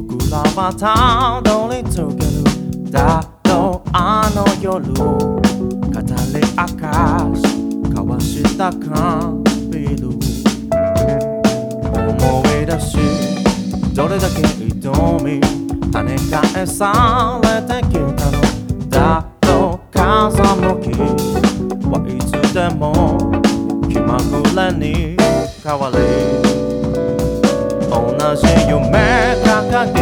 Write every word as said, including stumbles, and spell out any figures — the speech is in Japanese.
僕らはたどり着けるだろうあの夜語り明かし交わした缶ビール思い出しどれだけ瞳跳ね返されてきたのだろう風向きはいつでも気まぐれに変わり同じ夢掲げ